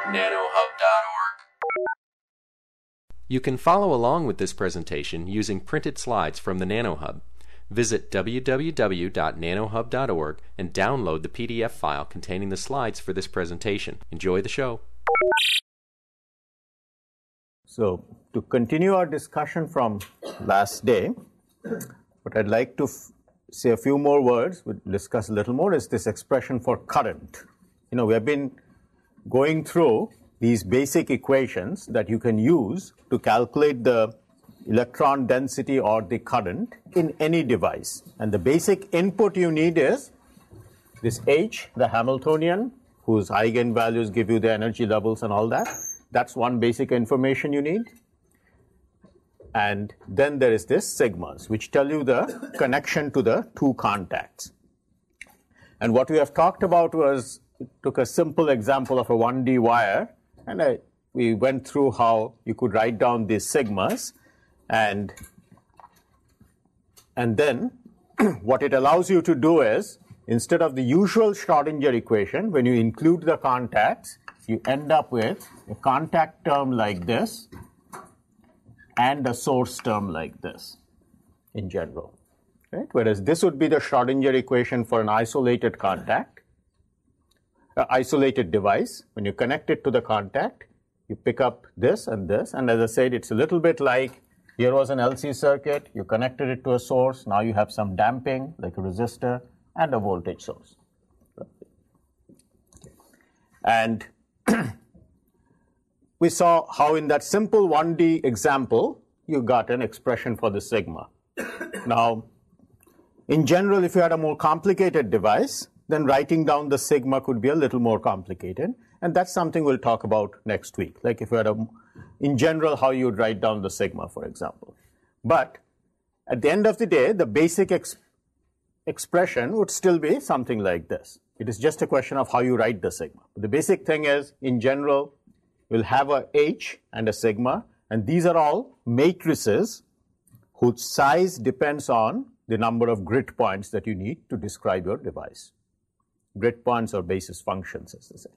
You can follow along with this presentation using printed slides from the NanoHub. Visit www.nanohub.org and download the PDF file containing the slides for this presentation. Enjoy the show. So, to continue our discussion from last day, what I'd like to say a few more words, we'll discuss a little more, is this expression for current. You know, we have been going through these basic equations that you can use to calculate the electron density or the current in any device. And the basic input you need is this H, the Hamiltonian, whose eigenvalues give you the energy levels and all that. That's one basic information you need. And then there is this sigmas, which tell you the connection to the two contacts. And what we have talked about was, took a simple example of a 1D wire, and we went through how you could write down these sigmas, and then what it allows you to do is, instead of the usual Schrodinger equation, when you include the contacts, you end up with a contact term like this and a source term like this in general, right? Whereas this would be the Schrodinger equation for an isolated contact, isolated device. When you connect it to the contact, you pick up this, and as I said, it's a little bit like, here was an LC circuit, you connected it to a source, now you have some damping, like a resistor, and a voltage source. And we saw how in that simple 1D example, you got an expression for the sigma. Now, in general, if you had a more complicated device, then writing down the sigma could be a little more complicated. And that's something we'll talk about next week. Like if you had in general, how you would write down the sigma, for example. But at the end of the day, the basic expression would still be something like this. It is just a question of how you write the sigma. But the basic thing is, in general, we'll have a H and a sigma, and these are all matrices whose size depends on the number of grid points that you need to describe your device. Grid points or basis functions, as they say.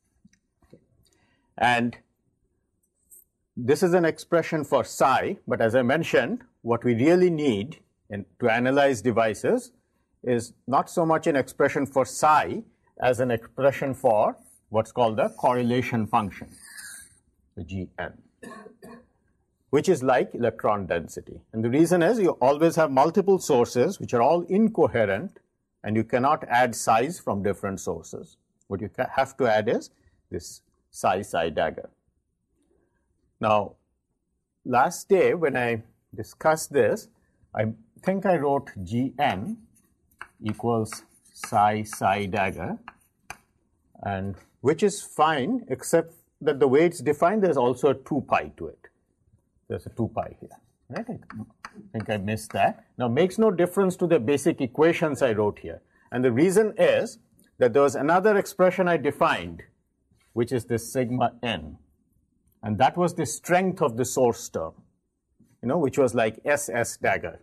And this is an expression for psi, but as I mentioned, what we really need to analyze devices is not so much an expression for psi as an expression for what's called the correlation function, the Gn, which is like electron density. And the reason is you always have multiple sources which are all incoherent, and you cannot add psi's from different sources. What you have to add is this psi dagger. Now, last day when I discussed this, I think I wrote Gn equals psi dagger, and which is fine, except that the way it's defined, there's also a 2 pi to it. There's a 2 pi here, right? I think I missed that. Now, makes no difference to the basic equations I wrote here. And the reason is that there was another expression I defined, which is this sigma n. And that was the strength of the source term, which was like SS dagger.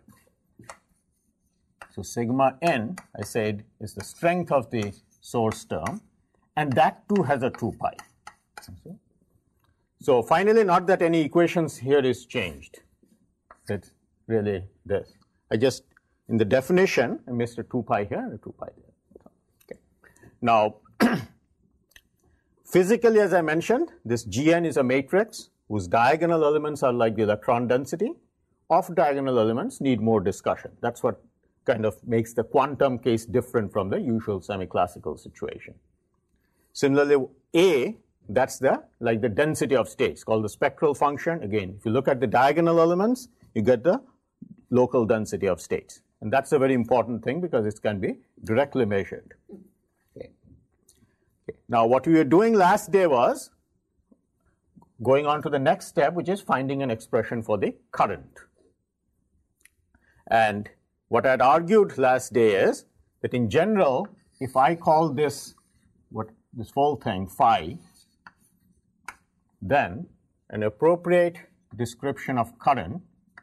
So sigma n, I said, is the strength of the source term, and that too has a 2 pi. So finally, not that any equations here is changed. It's really this. I just, in the definition, I missed a 2 pi here and a 2 pi there. Okay. Now, physically, as I mentioned, this Gn is a matrix whose diagonal elements are like the electron density. Off-diagonal elements need more discussion. That's what kind of makes the quantum case different from the usual semi-classical situation. Similarly, A, that's the density of states, called the spectral function. Again, if you look at the diagonal elements, you get the local density of states. And that's a very important thing because it can be directly measured. Okay. Now, what we were doing last day was going on to the next step, which is finding an expression for the current. And what I had argued last day is that in general, if I call this whole thing phi, then an appropriate description of current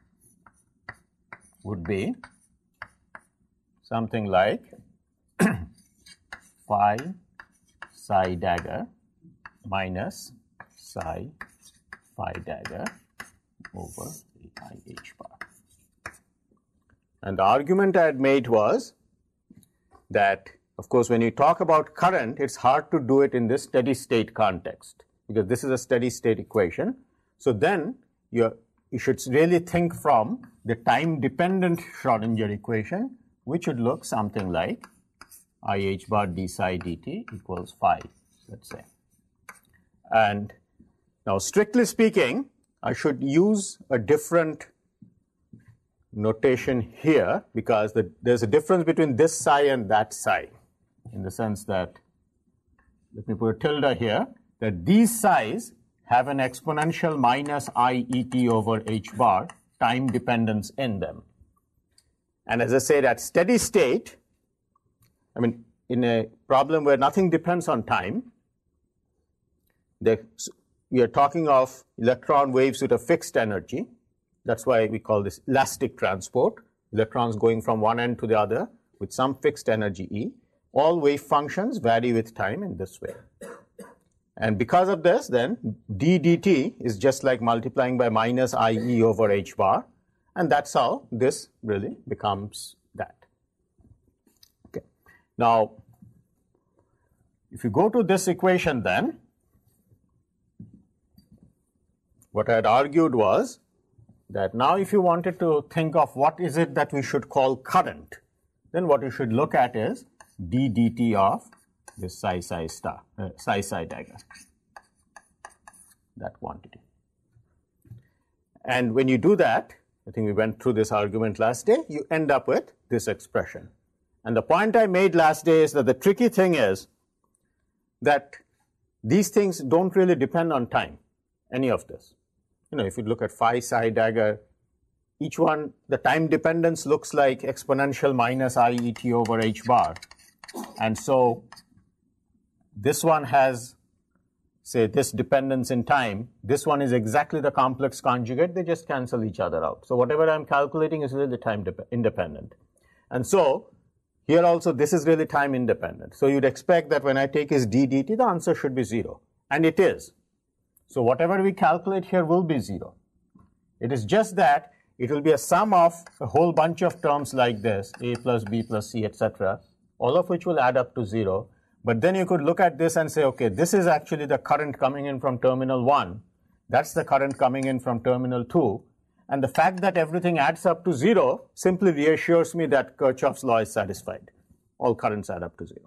would be something like phi psi dagger minus psi phi dagger over I h bar. And the argument I had made was that, of course, when you talk about current, it's hard to do it in this steady state context because this is a steady state equation. So then you should really think from the time dependent Schrodinger equation, which would look something like I h bar d psi dt equals phi, let's say. And now, strictly speaking, I should use a different notation here because there's a difference between this psi and that psi, in the sense that, let me put a tilde here, that these psi's have an exponential minus I et over h bar time dependence in them. And as I said, at steady state, I mean, in a problem where nothing depends on time, we are talking of electron waves with a fixed energy. That's why we call this elastic transport, electrons going from one end to the other with some fixed energy E. All wave functions vary with time in this way. And because of this, then d dt is just like multiplying by minus I e over h bar, and that's how this really becomes that. Okay. Now, if you go to this equation then, what I had argued was that now if you wanted to think of what is it that we should call current, then what you should look at is d dt of this psi psi dagger, that quantity. And when you do that, I think we went through this argument last day, you end up with this expression. And the point I made last day is that the tricky thing is that these things don't really depend on time, any of this. You know, if you look at phi psi dagger, each one, the time dependence looks like exponential minus I e t over h bar. And so this one has, say, this dependence in time. This one is exactly the complex conjugate. They just cancel each other out. So whatever I'm calculating is really time independent. And so here also this is really time independent. So you'd expect that when I take is d dt, the answer should be 0. And it is. So whatever we calculate here will be 0. It is just that it will be a sum of a whole bunch of terms like this, a plus b plus c, etc., all of which will add up to 0. But then you could look at this and say, okay, this is actually the current coming in from terminal 1. That's the current coming in from terminal 2. And the fact that everything adds up to 0 simply reassures me that Kirchhoff's law is satisfied. All currents add up to 0.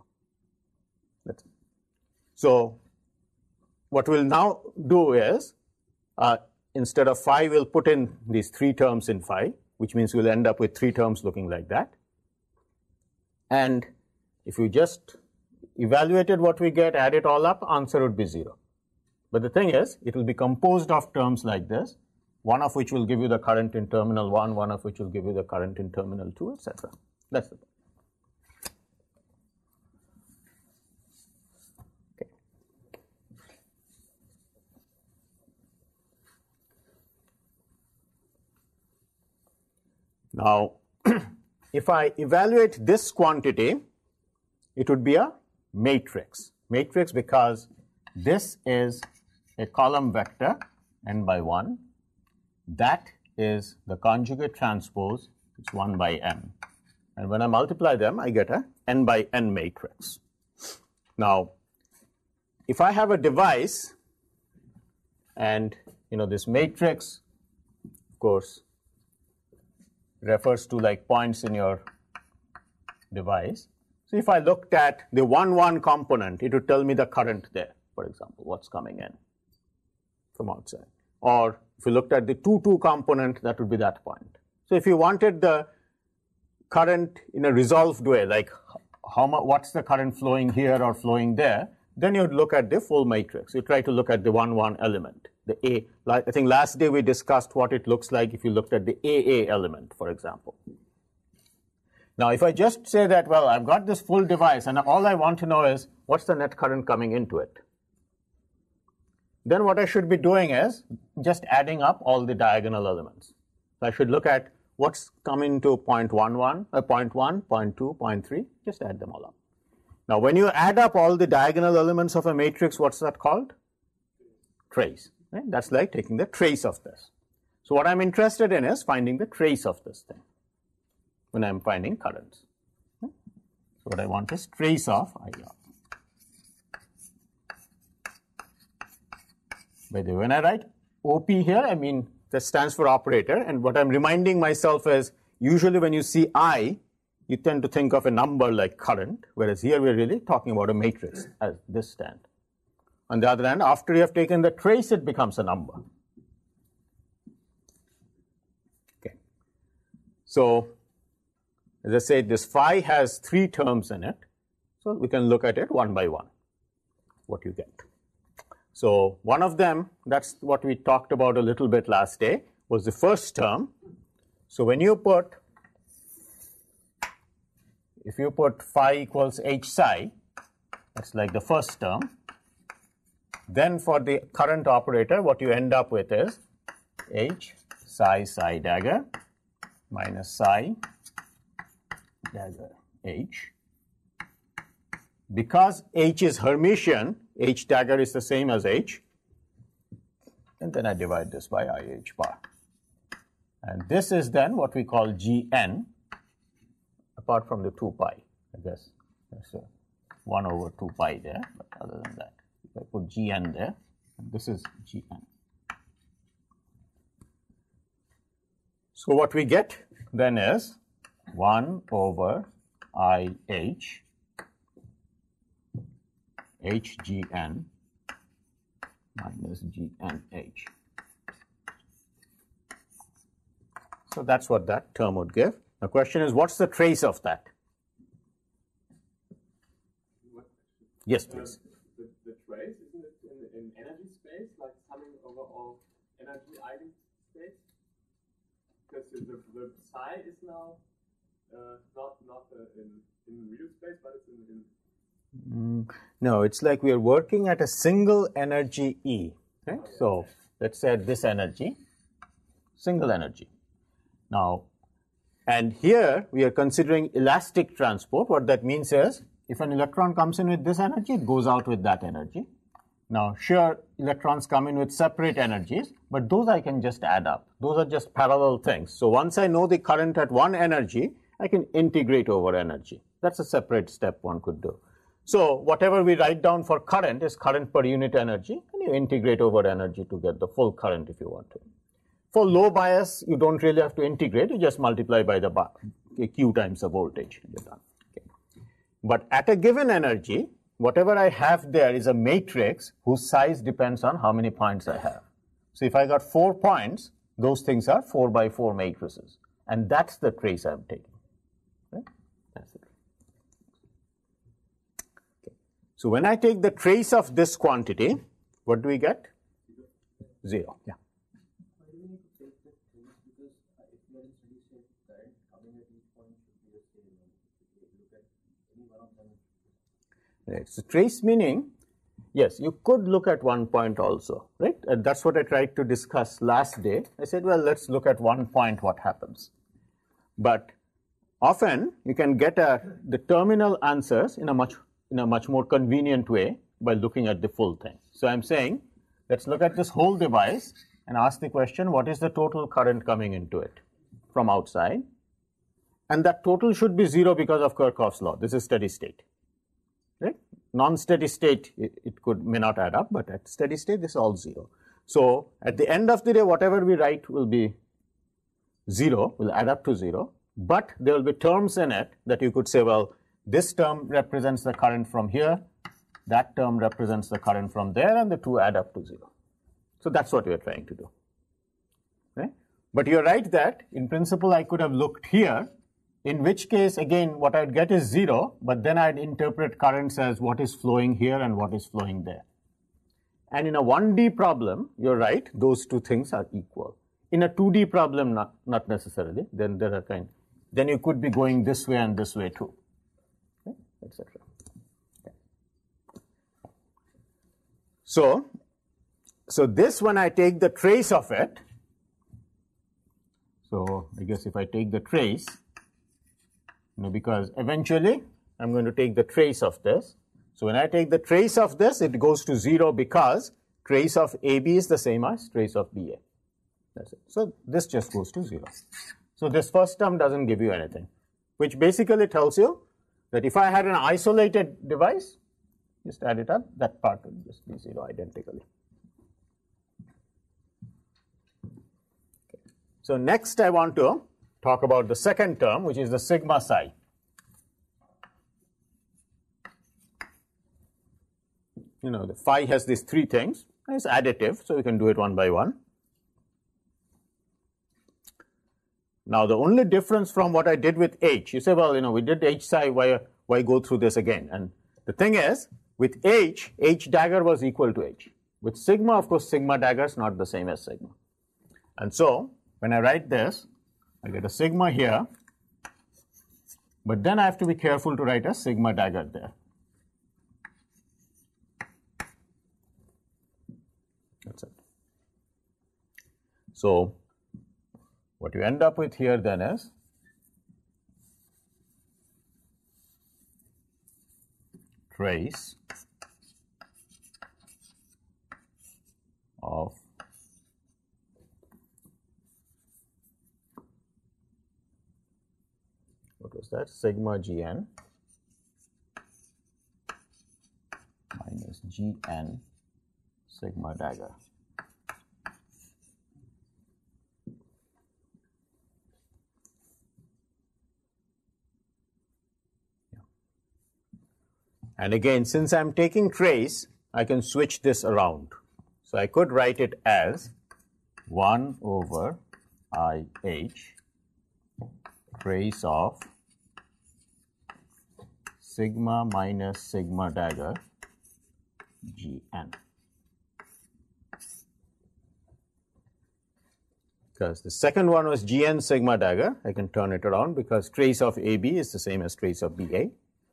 So what we'll now do is, instead of phi, we'll put in these 3 terms in phi, which means we'll end up with 3 terms looking like that. And if you just evaluated what we get, add it all up, answer would be 0. But the thing is, it will be composed of terms like this, one of which will give you the current in terminal 1, one of which will give you the current in terminal 2, etc. That's the point. Okay. Now, if I evaluate this quantity, it would be a matrix. Matrix because this is a column vector n by 1. That is the conjugate transpose, it's 1 by n. And when I multiply them, I get a n by n matrix. Now, if I have a device and, you know, this matrix, of course, refers to like points in your device. So if I looked at the 1, 1 component, it would tell me the current there, for example, what's coming in from outside. Or if you looked at the 2, 2 component, that would be that point. So if you wanted the current in a resolved way, like what's the current flowing here or flowing there, then you'd look at the full matrix. You try to look at the 1, 1 element, the A. Like I think last day we discussed what it looks like if you looked at the AA element, for example. Now, if I just say that, well, I've got this full device and all I want to know is what's the net current coming into it, then what I should be doing is just adding up all the diagonal elements. So I should look at what's coming to point 1, 1, point 1, point 2, point 3, just add them all up. Now, when you add up all the diagonal elements of a matrix, what's that called? trace. Right? That's like taking the trace of this. So what I'm interested in is finding the trace of this thing when I'm finding currents. So what I want is trace of IR. By the way, when I write OP here, I mean that stands for operator, and what I'm reminding myself is usually when you see I, you tend to think of a number like current, whereas here we're really talking about a matrix as this stand. On the other hand, after you have taken the trace, it becomes a number. Okay. So, as I said, this phi has 3 terms in it. So we can look at it one by one, what you get. So one of them, that's what we talked about a little bit last day, was the first term. So when you put, if you put phi equals h psi, that's like the first term. Then for the current operator, what you end up with is h psi psi dagger minus psi dagger h. Because h is Hermitian, h dagger is the same as h. And then I divide this by IH bar. And this is then what we call Gn, apart from the 2 pi. I guess there's a 1 over 2 pi there, but other than that, if I put Gn there, and this is Gn. So what we get then is 1 over IH HGN minus GNH. So that's what that term would give. The question is, what's the trace of that? Yes, please. The trace, isn't it in energy space, like summing over all energy eigenstates? Because the psi is now not in real space, but it's in no, it's like we are working at a single energy E. Right? So let's say this energy, single energy. Now, and here we are considering elastic transport. What that means is, if an electron comes in with this energy, it goes out with that energy. Now, sure, electrons come in with separate energies, but those I can just add up. Those are just parallel things. So once I know the current at one energy, I can integrate over energy. That's a separate step one could do. So whatever we write down for current is current per unit energy, and you integrate over energy to get the full current if you want to. For low bias, you don't really have to integrate. You just multiply by the Q times the voltage. You're done. Okay. But at a given energy, whatever I have there is a matrix whose size depends on how many points I have. So if I got 4 points, those things are 4 by 4 matrices. And that's the trace I'm taking. Right? That's it. So when I take the trace of this quantity, what do we get? 0. Yeah. Why do we need to take the trace? Because if we are in steady state current, coming at each point should be the same. If you look at any one of them. Right. So trace meaning, yes, you could look at one point also, right? And that's what I tried to discuss last day. I said, well, let's look at one point, what happens. But often you can get the terminal answers in a much more convenient way by looking at the full thing. So I'm saying, let's look at this whole device and ask the question, what is the total current coming into it from outside? And that total should be 0 because of Kirchhoff's law. This is steady state. Right? Non-steady state, it may not add up, but at steady state, this is all 0. So at the end of the day, whatever we write will be 0, will add up to 0. But there will be terms in it that you could say, well, this term represents the current from here, that term represents the current from there, and the two add up to 0. So that's what we are trying to do. Right? But you're right that, in principle, I could have looked here, in which case, again, what I'd get is 0, but then I'd interpret currents as what is flowing here and what is flowing there. And in a 1D problem, you're right, those two things are equal. In a 2D problem, not necessarily. Then there are then you could be going this way and this way too. Etc. Okay. So this, when I take the trace of it, so I guess if I take the trace, because eventually I'm going to take the trace of this. So when I take the trace of this, it goes to 0 because trace of AB is the same as trace of BA. That's it. So this just goes to 0. So this first term doesn't give you anything, which basically tells you that if I had an isolated device, just add it up, that part will just be 0 identically. Okay. So next I want to talk about the second term, which is the sigma psi. You know, the phi has these three things. It's additive, so we can do it one by one. Now, the only difference from what I did with H, you say, well, you know, we did H psi, why go through this again? And the thing is, with H dagger was equal to H. With sigma, of course, sigma dagger is not the same as sigma. And so, when I write this, I get a sigma here, but then I have to be careful to write a sigma dagger there. That's it. So, what you end up with here then is trace of what was that? Sigma Gn minus Gn sigma dagger. And again, since I'm taking trace, I can switch this around. So I could write it as 1 over IH trace of sigma minus sigma dagger Gn. Because the second one was Gn sigma dagger, I can turn it around because trace of AB is the same as trace of BA.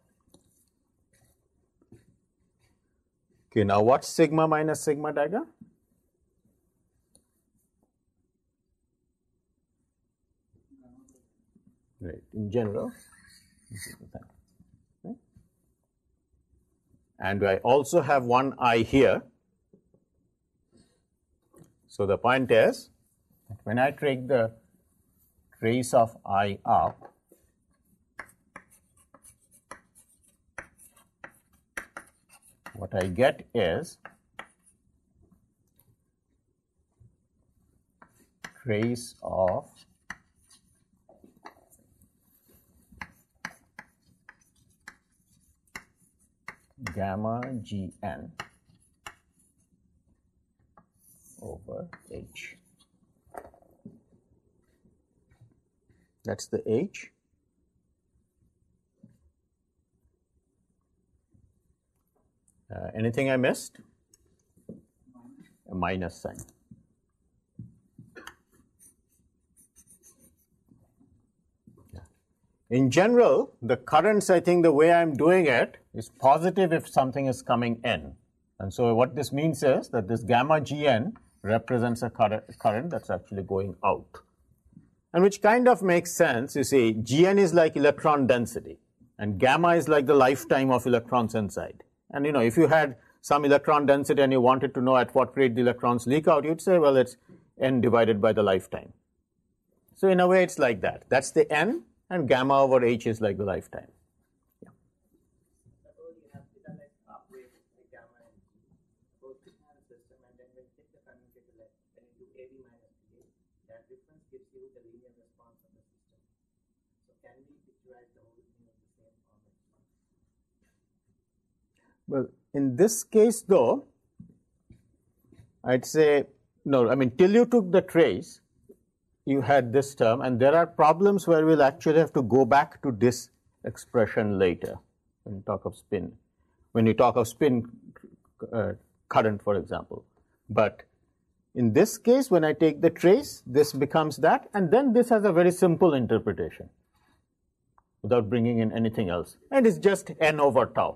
Okay, now what's sigma minus sigma dagger? Right, in general, this is the thing. Okay. And I also have one I here. So the point is, that when I take the trace of I up, what I get is trace of gamma Gn over H. That's the H. Anything I missed? A minus sign. Yeah. In general, the currents, I think the way I'm doing it is positive if something is coming in. And so what this means is that this gamma Gn represents a current that's actually going out. And which kind of makes sense. You see, Gn is like electron density, and gamma is like the lifetime of electrons inside. And you know, if you had some electron density and you wanted to know at what rate the electrons leak out, you'd say, well, it's n divided by the lifetime. So in a way, it's like that. That's the n, and gamma over h is like the lifetime. Yeah. Suppose you have theta like halfway like gamma and both have a system, and then when you take the commutator like when you do AB minus BA, that difference gives you the linear response of the system. So can we picturize the whole thing in the same format? Well, in this case, though, I'd say, no, I mean, till you took the trace, you had this term, and there are problems where we'll actually have to go back to this expression later when you talk of spin, current, for example. But in this case, when I take the trace, this becomes that, and then this has a very simple interpretation without bringing in anything else. And it's just n over tau.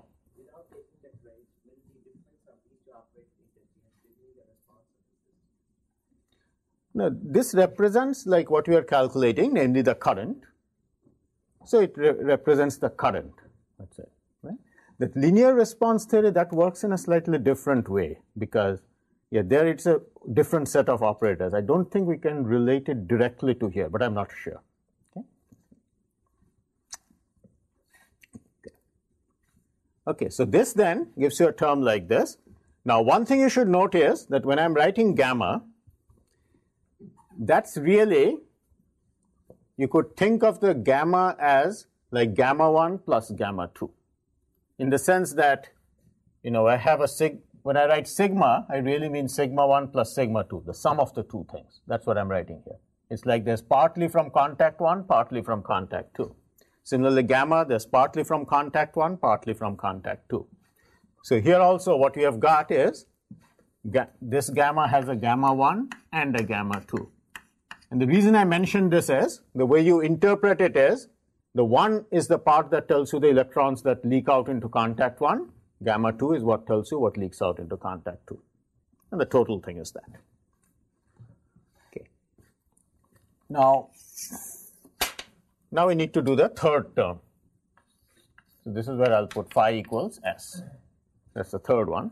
Now, this represents like what we are calculating, namely the current. So it represents the current, that's it. Right? The linear response theory, that works in a slightly different way, because Yeah, there it's a different set of operators. I don't think we can relate it directly to here, but I'm not sure. Okay, so this then gives you a term like this. Now, one thing you should note is that when I'm writing gamma, that's really, you could think of the gamma as like gamma 1 plus gamma 2, in the sense that, you know, I have a when I write sigma, I really mean sigma 1 plus sigma 2, the sum of the two things. That's what I'm writing here. It's like there's partly from contact 1, partly from contact 2. Similarly, gamma, there's partly from contact 1, partly from contact 2. So here also what we have got is this gamma has a gamma 1 and a gamma 2. And the reason I mentioned this is, the way you interpret it is, the 1 is the part that tells you the electrons that leak out into contact 1. Gamma 2 is what tells you what leaks out into contact 2. And the total thing is that. Okay. Now we need to do the third term. So this is where I'll put phi equals S. That's the third one.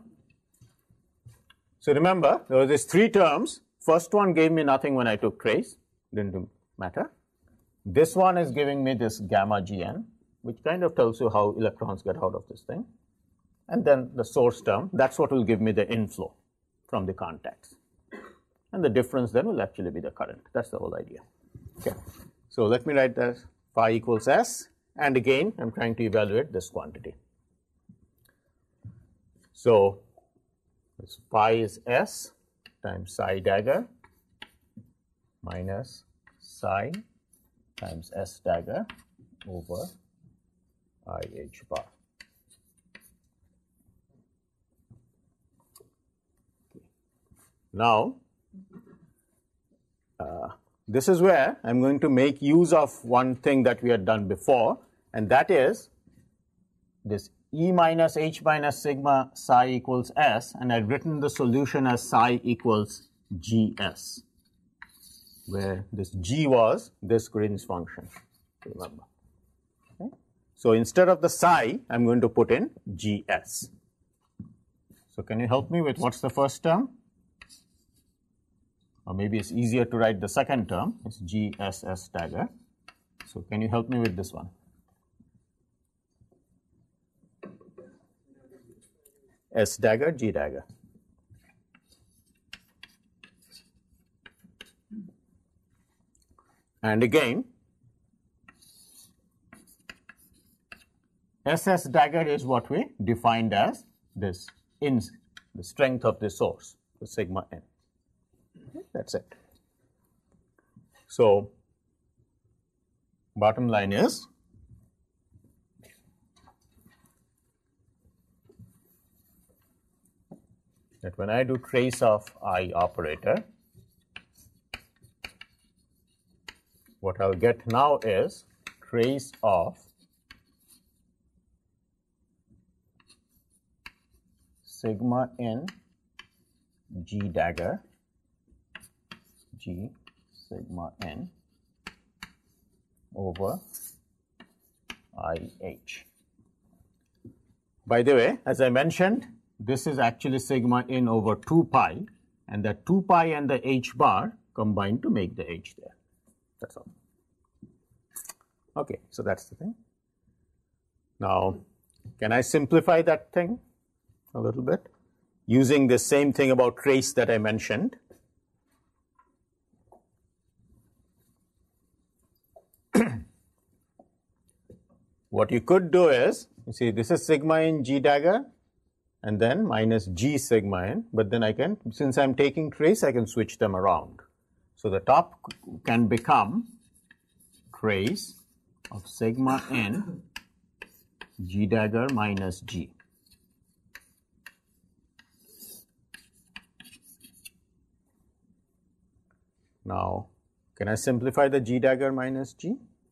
So remember, there were these three terms. First one gave me nothing when I took trace. Didn't matter. This one is giving me this gamma Gn, which kind of tells you how electrons get out of this thing. And then the source term, that's what will give me the inflow from the contacts. And the difference then will actually be the current. That's the whole idea. Okay. So let me write that phi equals S. And again, I'm trying to evaluate this quantity. So this phi is S times psi dagger minus psi times S dagger over IH bar. Now, this is where I'm going to make use of one thing that we had done before, and that is this E minus H minus sigma psi equals S, and I'd written the solution as psi equals GS, where this G was this Green's function, remember. Okay? So instead of the psi, I'm going to put in GS. So can you help me with what's the first term? Or maybe it's easier to write the second term. It's GSS dagger. So can you help me with this one? S dagger, G dagger. And again, SS dagger is what we defined as this in the strength of the source, the sigma n. That's it. So bottom line is that when I do trace of I operator, what I'll get now is trace of sigma n G dagger G sigma n over IH. By the way, as I mentioned, this is actually sigma n over 2 pi, and that 2 pi and the H bar combine to make the H there. That's all. Okay, so that's the thing. Now, can I simplify that thing a little bit using the same thing about trace that I mentioned? What you could do is, you see, this is sigma n G dagger, and then minus G sigma n, but then I can, since I'm taking trace, I can switch them around. So the top can become trace of sigma n G dagger minus G. Now, can I simplify the G dagger minus G?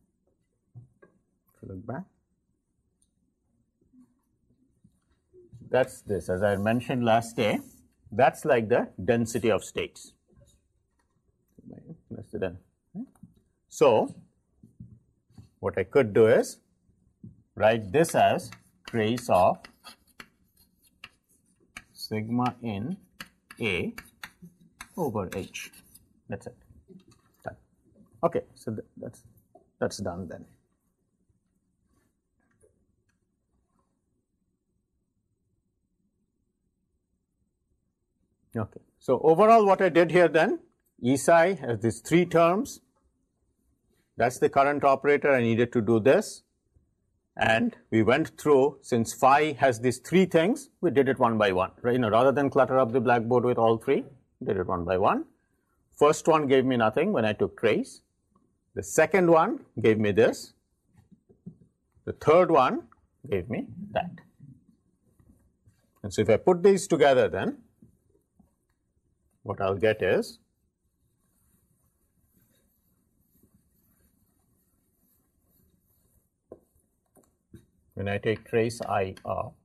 If you look back. That's this, as I mentioned last day, that's like the density of states. That's the density. So, what I could do is write this as trace of sigma n A over H. That's it. Done. Okay, so that's done then. Okay, so overall what I did here then, E psi has these three terms. That's the current operator. I needed to do this. And we went through, since phi has these three things, we did it one by one. Right? Rather than clutter up the blackboard with all three, we did it one by one. First one gave me nothing when I took trace. The second one gave me this. The third one gave me that. And so if I put these together then, what I'll get is when I take trace I of,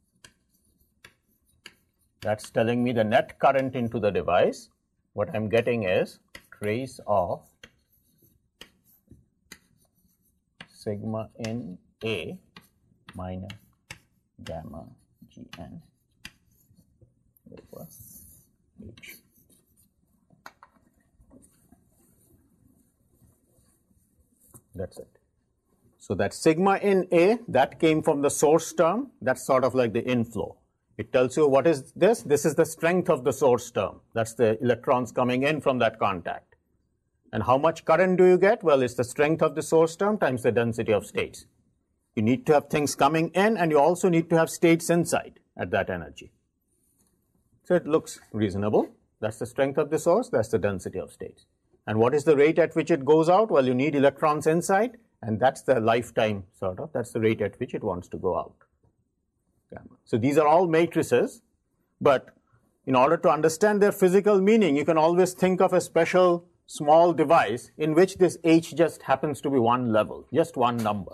that's telling me the net current into the device. What I'm getting is trace of sigma in A minus gamma Gn over H. That's it. So that sigma in A, that came from the source term. That's sort of like the inflow. It tells you what is this? This is the strength of the source term. That's the electrons coming in from that contact. And how much current do you get? Well, it's the strength of the source term times the density of states. You need to have things coming in, and you also need to have states inside at that energy. So it looks reasonable. That's the strength of the source. That's the density of states. And what is the rate at which it goes out? Well, you need electrons inside, and that's the lifetime sort of. That's the rate at which it wants to go out. So these are all matrices, but in order to understand their physical meaning, you can always think of a special small device in which this H just happens to be one level, just one number.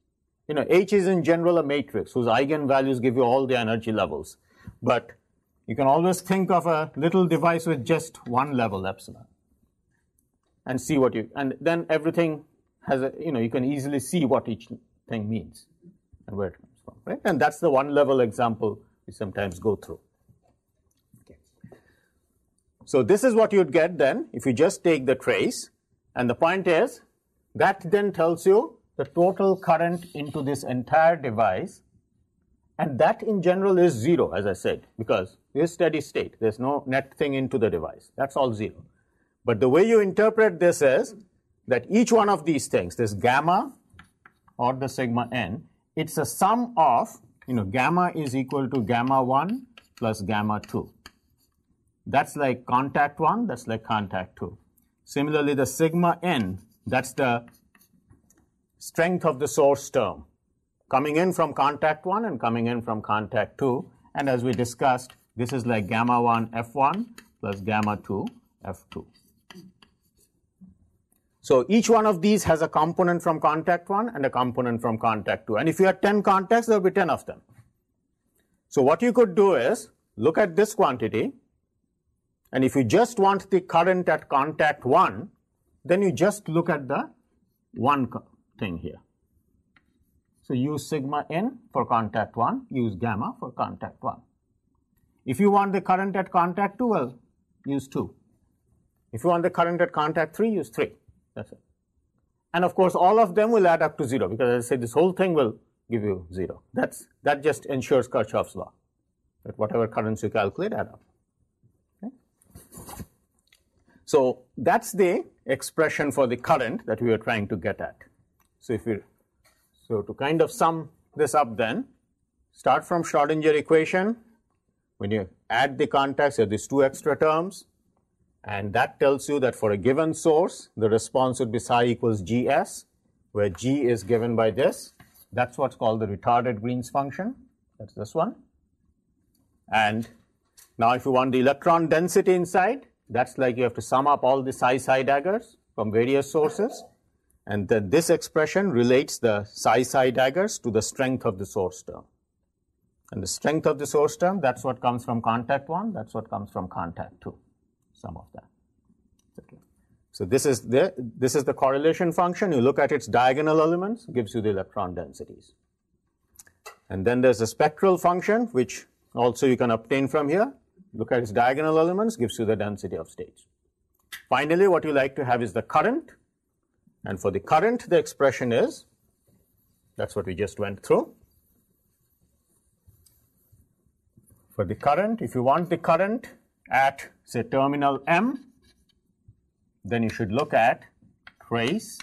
H is in general a matrix whose eigenvalues give you all the energy levels, but you can always think of a little device with just one level, epsilon, and see what and then everything has a, you can easily see what each thing means and where it comes from, right? And that's the one level example we sometimes go through. Okay. So this is what you'd get then if you just take the trace, and the point is that then tells you the total current into this entire device, and that in general is zero, as I said, because this is steady state. There's no net thing into the device. That's all zero. But the way you interpret this is that each one of these things, this gamma or the sigma n, it's a sum of, gamma is equal to gamma 1 plus gamma 2. That's like contact 1, that's like contact 2. Similarly, the sigma n, that's the strength of the source term, coming in from contact 1 and coming in from contact 2. And as we discussed, this is like gamma 1 F1 plus gamma 2 F2. So each one of these has a component from contact 1 and a component from contact 2. And if you have 10 contacts, there will be 10 of them. So what you could do is look at this quantity, and if you just want the current at contact 1, then you just look at the one thing here. So use sigma n for contact 1, use gamma for contact 1. If you want the current at contact 2, well, use 2. If you want the current at contact 3, use 3. That's it. And of course, all of them will add up to 0, because as I said, this whole thing will give you 0. That just ensures Kirchhoff's law, that whatever currents you calculate add up. Okay? So that's the expression for the current that we are trying to get at. So to kind of sum this up then, start from Schrodinger equation. When you add the contacts, you have these two extra terms. And that tells you that for a given source, the response would be psi equals Gs, where G is given by this. That's what's called the retarded Green's function. That's this one. And now if you want the electron density inside, that's like you have to sum up all the psi daggers from various sources. And then this expression relates the psi daggers to the strength of the source term. And the strength of the source term, that's what comes from contact 1, that's what comes from contact 2. Sum of that. Okay. So this is the correlation function. You look at its diagonal elements, gives you the electron densities. And then there's a spectral function, which also you can obtain from here. Look at its diagonal elements, gives you the density of states. Finally, what you like to have is the current, and for the current, the expression is, that's what we just went through. For the current, if you want the current at, say, terminal M, then you should look at trace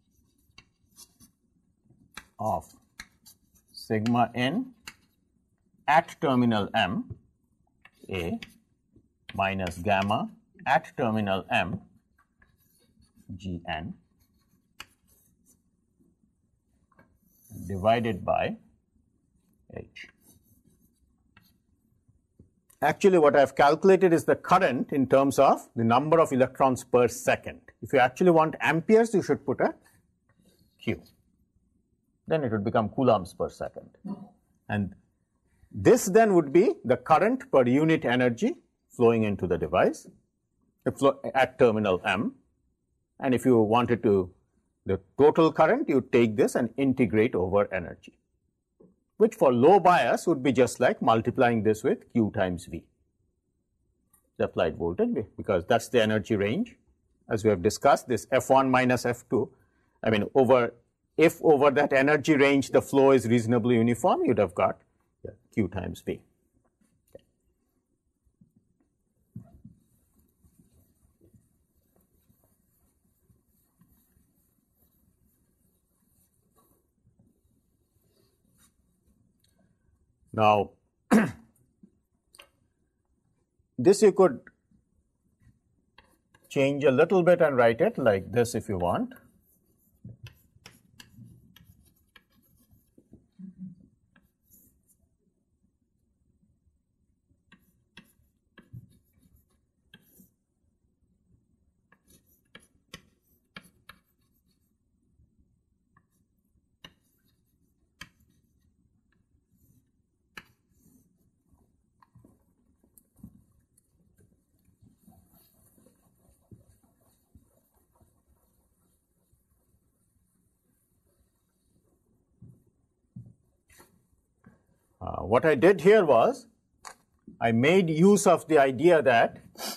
of sigma n at terminal M, A, minus gamma at terminal M, Gn, divided by H. Actually, what I have calculated is the current in terms of the number of electrons per second. If you actually want amperes, you should put a Q. Then it would become coulombs per second. And this then would be the current per unit energy flowing into the device at terminal M. And if you wanted to, the total current, you take this and integrate over energy, which for low bias would be just like multiplying this with Q times V, the applied voltage, because that's the energy range. As we have discussed, this F1 minus F2, I mean, if over that energy range the flow is reasonably uniform, you'd have got Q times V. Okay. Now, this you could change a little bit and write it like this if you want. What I did here was, I made use of the idea that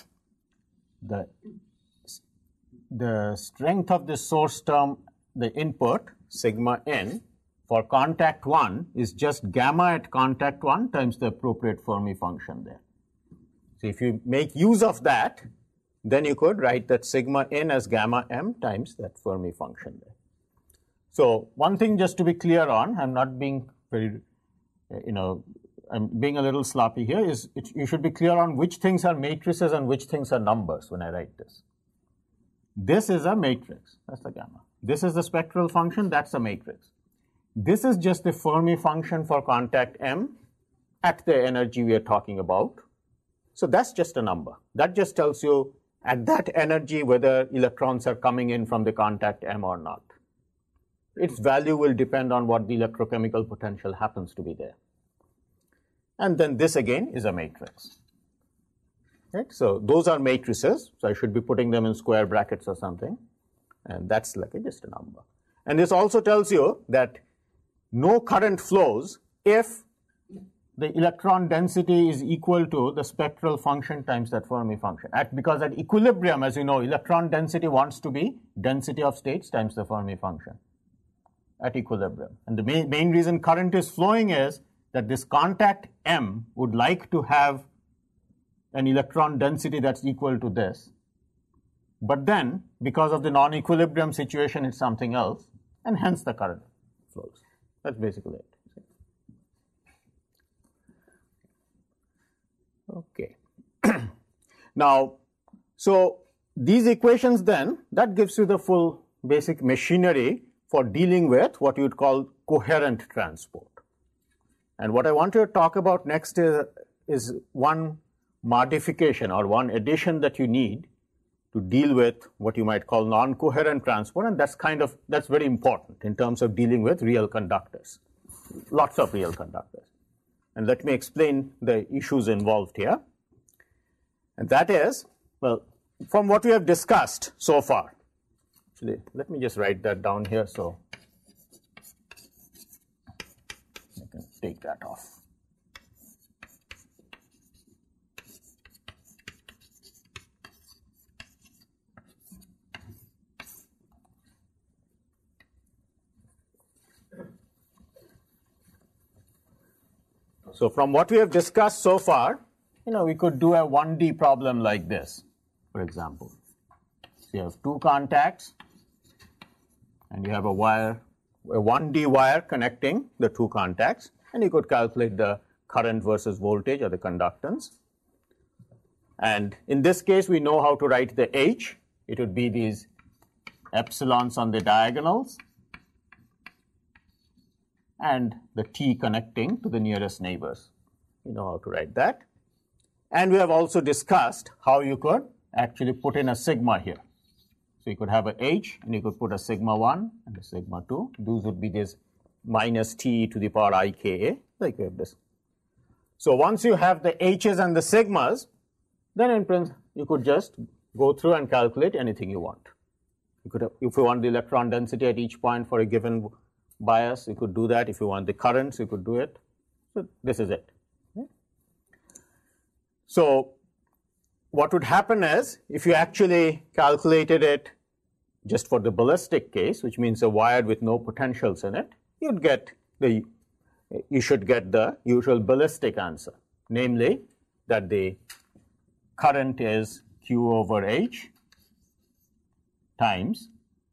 the strength of the source term, the input, sigma n, for contact 1 is just gamma at contact 1 times the appropriate Fermi function there. So if you make use of that, then you could write that sigma n as gamma m times that Fermi function there. So one thing just to be clear on, I'm not being very, I'm being a little sloppy here, is you should be clear on which things are matrices and which things are numbers when I write this. This is a matrix, that's the gamma. This is the spectral function, that's a matrix. This is just the Fermi function for contact M at the energy we are talking about. So that's just a number. That just tells you at that energy whether electrons are coming in from the contact M or not. Its value will depend on what the electrochemical potential happens to be there. And then this again is a matrix. Right? So those are matrices. So I should be putting them in square brackets or something. And that's like just a number. And this also tells you that no current flows if the electron density is equal to the spectral function times that Fermi function. Because at equilibrium, as you know, electron density wants to be density of states times the Fermi function at equilibrium. And the main reason current is flowing is that this contact M would like to have an electron density that's equal to this. But then, because of the non-equilibrium situation, it's something else, and hence the current flows. That's basically it. Okay. Now, so these equations then, that gives you the full basic machinery for dealing with what you would call coherent transport. And what I want to talk about next is one modification or one addition that you need to deal with what you might call non-coherent transport, and that's very important in terms of dealing with real conductors, lots of real conductors. And let me explain the issues involved here. And that is, well, from what we have discussed so far, actually, let me just write that down here so I can take that off. So from what we have discussed so far, we could do a 1D problem like this, for example. So you have two contacts, and you have a wire, a 1D wire connecting the two contacts, and you could calculate the current versus voltage or the conductance. And in this case, we know how to write the H. It would be these epsilons on the diagonals and the T connecting to the nearest neighbors. You know how to write that. And we have also discussed how you could actually put in a sigma here. So you could have a H, and you could put a sigma 1 and a sigma 2. Those would be this minus T to the power I K A, like we have this. So once you have the H's and the sigmas, then in principle, you could just go through and calculate anything you want. You could, if you want the electron density at each point for a given bias, you could do that. If you want the currents, you could do it. So this is it. Okay. So what would happen is, if you actually calculated it just for the ballistic case, which means a wire with no potentials in it, you should get the usual ballistic answer, namely that the current is Q over H times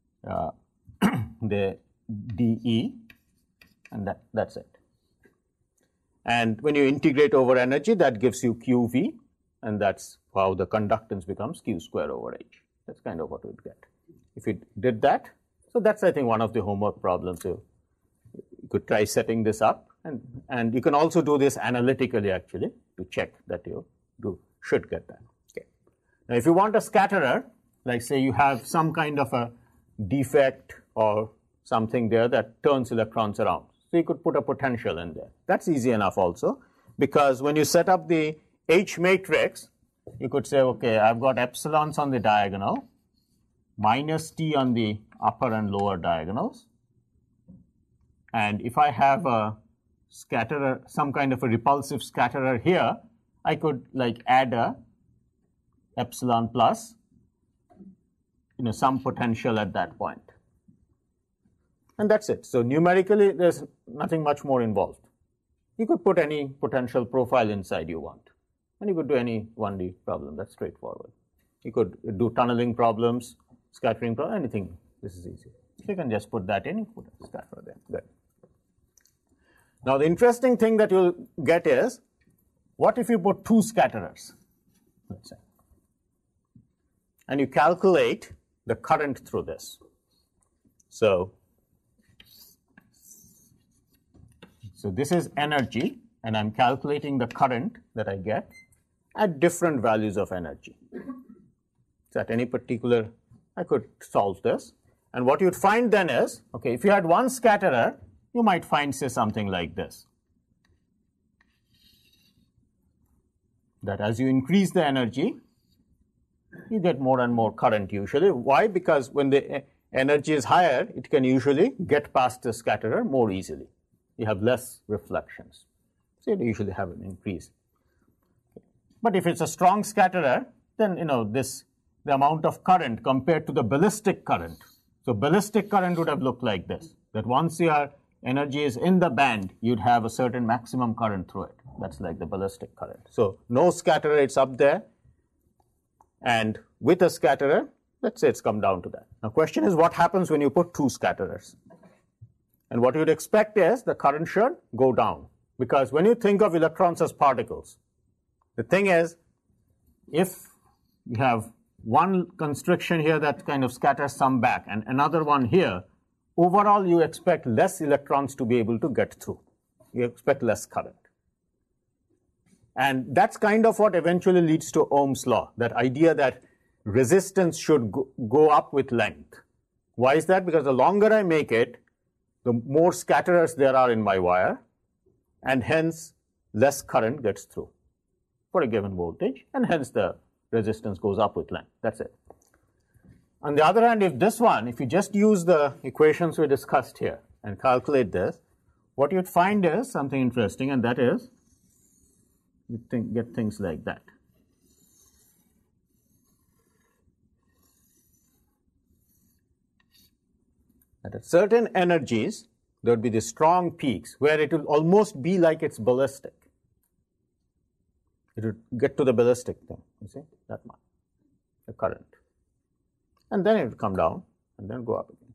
the dE, and that's it. And when you integrate over energy, that gives you QV, and that's how the conductance becomes Q square over H. That's kind of what we'd get if you did that. So that's, I think, one of the homework problems. You could try setting this up, and you can also do this analytically, actually, to check that you should get that. Okay. Now, if you want a scatterer, like say you have some kind of a defect or something there that turns electrons around, so you could put a potential in there. That's easy enough also, because when you set up the H matrix, you could say, okay, I've got epsilons on the diagonal, minus T on the upper and lower diagonals. And if I have a scatterer, some kind of a repulsive scatterer here, I could like add a epsilon plus, some potential at that point. And that's it. So numerically, there's nothing much more involved. You could put any potential profile inside you want, and you could do any 1D problem. That's straightforward. You could do tunneling problems, scattering problems, anything. This is easy. You can just put that in, you put a scatterer there. Good. Now, the interesting thing that you'll get is, what if you put two scatterers, let's say, and you calculate the current through this? So this is energy, and I'm calculating the current that I get at different values of energy. So at any particular, I could solve this. And what you'd find then is, okay, if you had one scatterer, you might find, say, something like this. That as you increase the energy, you get more and more current usually. Why? Because when the energy is higher, it can usually get past the scatterer more easily. You have less reflections. So you usually have an increase. But if it's a strong scatterer, then the amount of current compared to the ballistic current. So ballistic current would have looked like this, that once your energy is in the band, you'd have a certain maximum current through it. That's like the ballistic current. So no scatterer, it's up there. And with a scatterer, let's say it's come down to that. Now, question is, what happens when you put two scatterers? And what you'd expect is the current should go down. Because when you think of electrons as particles, the thing is, if you have one constriction here that kind of scatters some back and another one here, overall you expect less electrons to be able to get through. You expect less current. And that's kind of what eventually leads to Ohm's law, that idea that resistance should go up with length. Why is that? Because the longer I make it, the more scatterers there are in my wire, and hence less current gets through for a given voltage, and hence the resistance goes up with length. That's it. On the other hand, if you just use the equations we discussed here and calculate this, what you'd find is something interesting, and that is, you get things like that. At certain energies, there would be the strong peaks where it will almost be like it's ballistic. It would get to the ballistic thing, you see, that much, the current. And then it would come down and then go up again.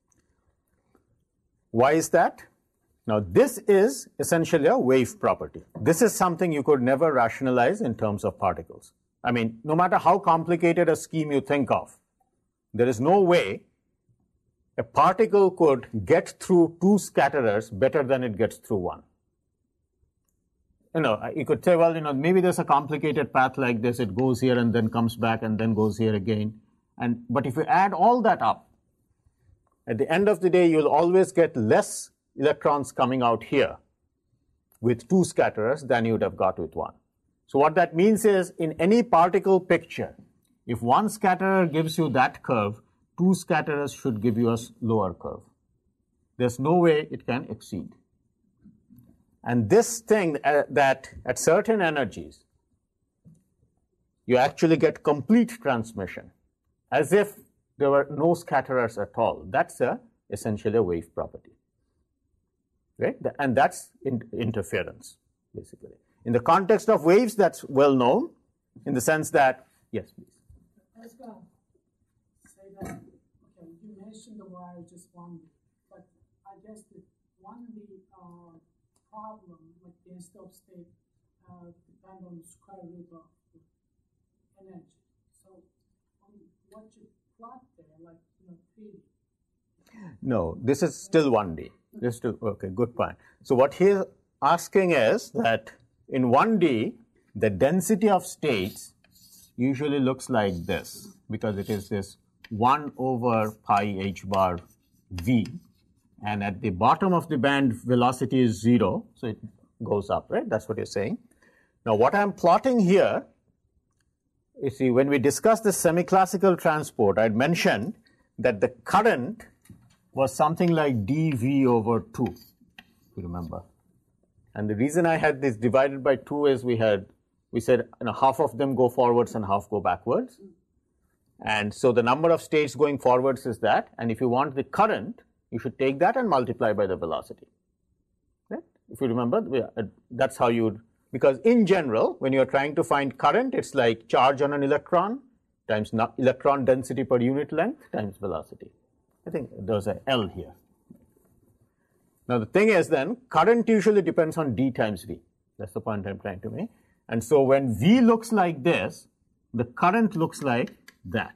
Why is that? Now, this is essentially a wave property. This is something you could never rationalize in terms of particles. I mean, no matter how complicated a scheme you think of, there is no way a particle could get through two scatterers better than it gets through one. You could say, well, maybe there's a complicated path like this. It goes here and then comes back and then goes here again. But if you add all that up, at the end of the day, you'll always get less electrons coming out here with two scatterers than you would have got with one. So what that means is, in any particle picture, if one scatterer gives you that curve, two scatterers should give you a lower curve. There's no way it can exceed. And this thing that at certain energies, you actually get complete transmission, as if there were no scatterers at all. That's essentially a wave property. Right? And that's interference, basically. In the context of waves, that's well known, in the sense that, yes, please. I was going to say that, okay, you mentioned the wire just 1D, but I guess the 1D problem, like the density state, depend on the square root of the energy. So what you plot there, like 3D. No, this is still 1D. Okay, good point. So what he's asking is that in 1D, the density of states usually looks like this, because it is this 1 over pi h bar v, and at the bottom of the band, velocity is 0, so it goes up, right? That's what you're saying. Now, what I'm plotting here, you see, when we discussed the semi-classical transport, I'd mentioned that the current was something like dV over 2, if you remember. And the reason I had this divided by 2 is we said half of them go forwards and half go backwards. And so the number of states going forwards is that. And if you want the current, you should take that and multiply by the velocity. Right? If you remember, that's how you would, because in general, when you're trying to find current, it's like charge on an electron times electron density per unit length times velocity. I think there's an L here. Now the thing is then, current usually depends on d times v. That's the point I'm trying to make. And so when v looks like this, the current looks like that.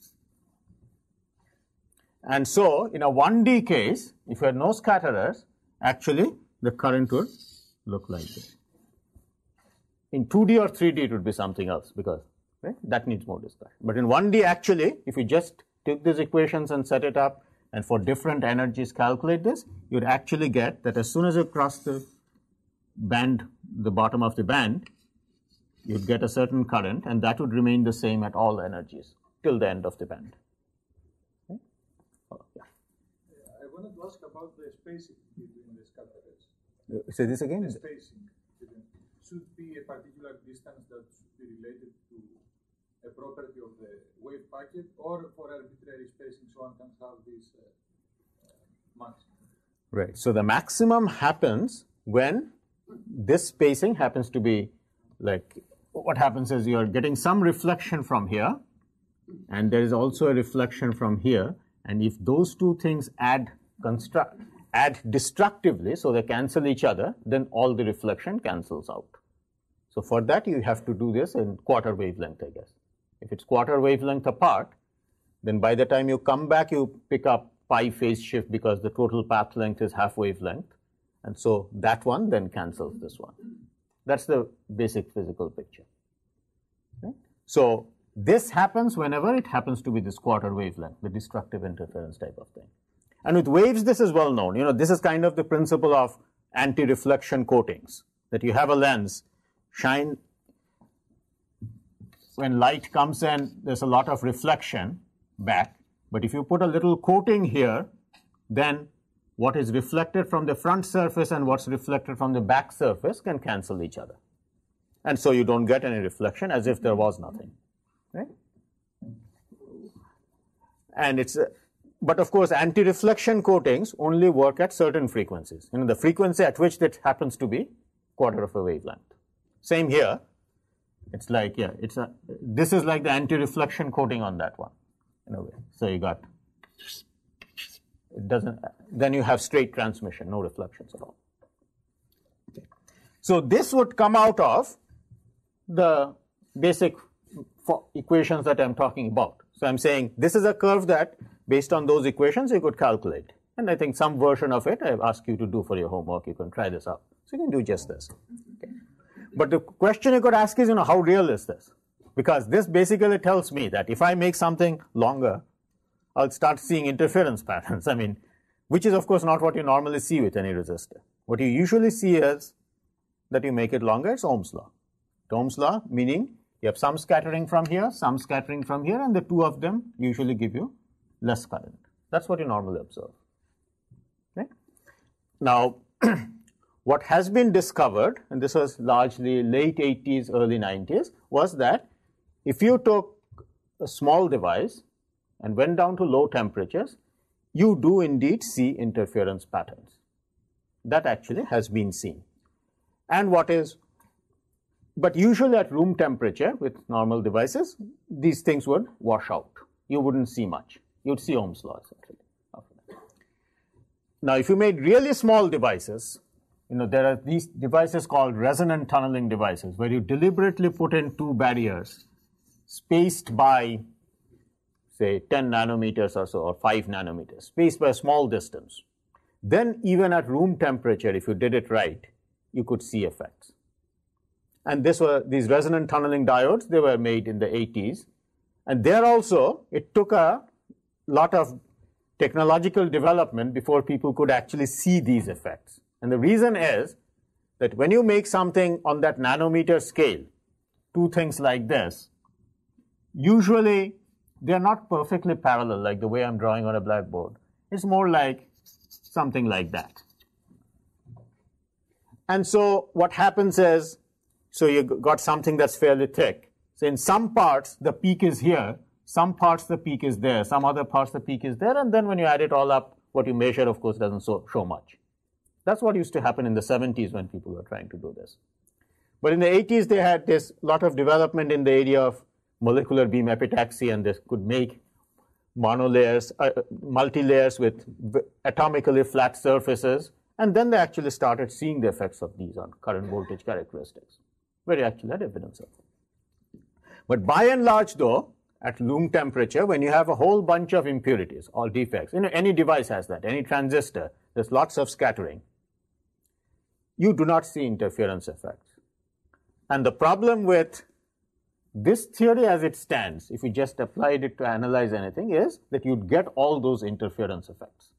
And so in a 1D case, if you had no scatterers, actually the current would look like this. In 2D or 3D, it would be something else, because that needs more discussion. But in 1D, actually, if you just take these equations and set it up, and for different energies calculate this, you'd actually get that as soon as you cross the band, the bottom of the band, you'd get a certain current, and that would remain the same at all energies till the end of the band. Okay? Oh, yeah. I wanted to ask about the spacing between the scatterers. Say this again? The spacing should be a particular distance that should be related to a property of the wave packet, or for arbitrary spacing, so one can have this maximum. Right. So the maximum happens when this spacing happens to be like, what happens is you're getting some reflection from here, and there is also a reflection from here, and if those two things add destructively, so they cancel each other, then all the reflection cancels out. So for that, you have to do this in quarter wavelength, I guess. If it's quarter wavelength apart, then by the time you come back, you pick up pi phase shift, because the total path length is half wavelength. And so that one then cancels this one. That's the basic physical picture. Okay? So this happens whenever it happens to be this quarter wavelength, the destructive interference type of thing. And with waves, this is well known. This is kind of the principle of anti-reflection coatings, that you have a lens, shine. When light comes in, there's a lot of reflection back. But if you put a little coating here, then what is reflected from the front surface and what's reflected from the back surface can cancel each other. And so you don't get any reflection, as if there was nothing. Right? And but of course, anti-reflection coatings only work at certain frequencies. The frequency at which that happens to be quarter of a wavelength. Same here. It's like, yeah, this is like the anti-reflection coating on that one, in a way. So you got, then you have straight transmission, no reflections at all. Okay. So this would come out of the basic equations that I'm talking about. So I'm saying this is a curve that, based on those equations, you could calculate. And I think some version of it I've asked you to do for your homework. You can try this out. So you can do just this. Okay. But the question you could ask is, how real is this? Because this basically tells me that if I make something longer, I'll start seeing interference patterns. I mean, which is, of course, not what you normally see with any resistor. What you usually see is that you make it longer. It's Ohm's law. Ohm's law, meaning you have some scattering from here, some scattering from here, and the two of them usually give you less current. That's what you normally observe. Okay? Now, what has been discovered, and this was largely late 80s, early 90s, was that if you took a small device and went down to low temperatures, you do indeed see interference patterns. That actually has been seen. And but usually at room temperature with normal devices, these things would wash out. You wouldn't see much. You'd see Ohm's law essentially. Now, if you made really small devices, there are these devices called resonant tunneling devices, where you deliberately put in two barriers spaced by, say, 10 nanometers or so, or 5 nanometers, spaced by a small distance. Then even at room temperature, if you did it right, you could see effects. And these resonant tunneling diodes, they were made in the 80s. And there also, it took a lot of technological development before people could actually see these effects. And the reason is that when you make something on that nanometer scale, two things like this, usually they're not perfectly parallel like the way I'm drawing on a blackboard. It's more like something like that. And so what happens is, so you got something that's fairly thick. So in some parts, the peak is here. Some parts, the peak is there. Some other parts, the peak is there. And then when you add it all up, what you measure, of course, doesn't show much. That's what used to happen in the 70s when people were trying to do this. But in the 80s, they had this lot of development in the area of molecular beam epitaxy, and they could make monolayers, multi-layers with atomically flat surfaces. And then they actually started seeing the effects of these on current voltage characteristics, where you actually had evidence of it. But by and large, though, at room temperature, when you have a whole bunch of impurities or defects, any device has that, any transistor, there's lots of scattering, you do not see interference effects. And the problem with this theory as it stands, if you just applied it to analyze anything, is that you'd get all those interference effects.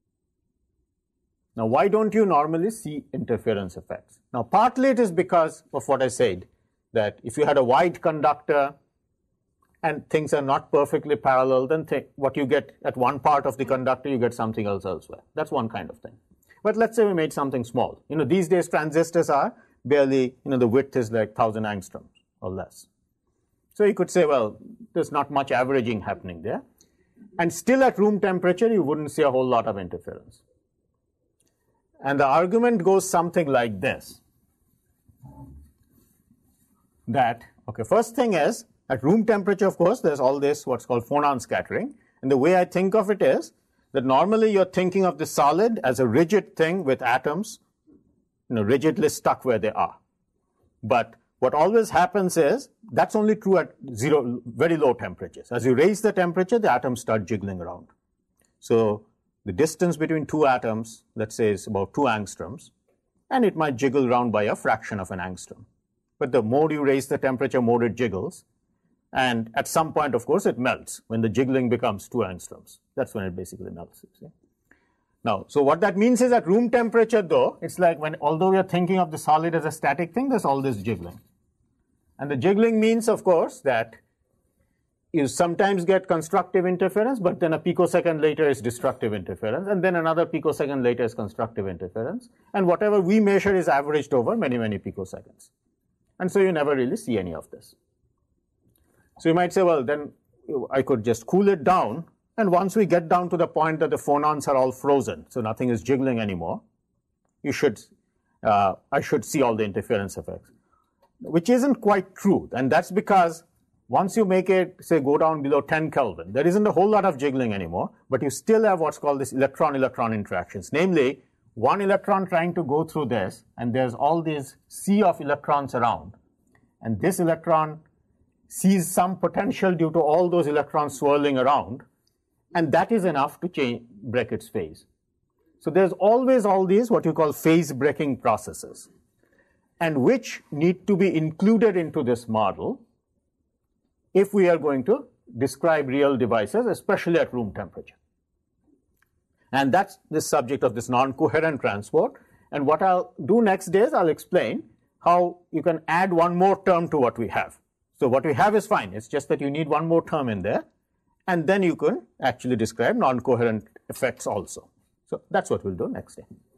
Now, why don't you normally see interference effects? Now, partly it is because of what I said, that if you had a wide conductor and things are not perfectly parallel, then what you get at one part of the conductor, you get something else elsewhere. That's one kind of thing. But let's say we made something small. These days transistors are barely, the width is like 1,000 angstroms or less. So you could say, well, there's not much averaging happening there. And still at room temperature, you wouldn't see a whole lot of interference. And the argument goes something like this. That, okay, first thing is, at room temperature, of course, there's all this what's called phonon scattering. And the way I think of it is that normally you're thinking of the solid as a rigid thing with atoms, rigidly stuck where they are. But what always happens is, that's only true at very low temperatures. As you raise the temperature, the atoms start jiggling around. So the distance between two atoms, let's say, is about 2 angstroms, and it might jiggle around by a fraction of an angstrom. But the more you raise the temperature, more it jiggles. And at some point, of course, it melts when the jiggling becomes 2 angstroms. That's when it basically melts. You see? Now, so what that means is at room temperature, though, it's like although we are thinking of the solid as a static thing, there's all this jiggling. And the jiggling means, of course, that you sometimes get constructive interference, but then a picosecond later is destructive interference, and then another picosecond later is constructive interference. And whatever we measure is averaged over many, many picoseconds. And so you never really see any of this. So you might say, well, then I could just cool it down, and once we get down to the point that the phonons are all frozen, so nothing is jiggling anymore, I should see all the interference effects. which isn't quite true. And that's because once you make it, say, go down below 10 Kelvin, there isn't a whole lot of jiggling anymore, but you still have what's called this electron-electron interactions. Namely, one electron trying to go through this, and there's all this sea of electrons around. And this electron sees some potential due to all those electrons swirling around, and that is enough to break its phase. So there's always all these what you call phase-breaking processes, and which need to be included into this model if we are going to describe real devices, especially at room temperature. And that's the subject of this non-coherent transport. And what I'll do next is I'll explain how you can add one more term to what we have. So what we have is fine. It's just that you need one more term in there. And then you can actually describe non-coherent effects also. So that's what we'll do next day.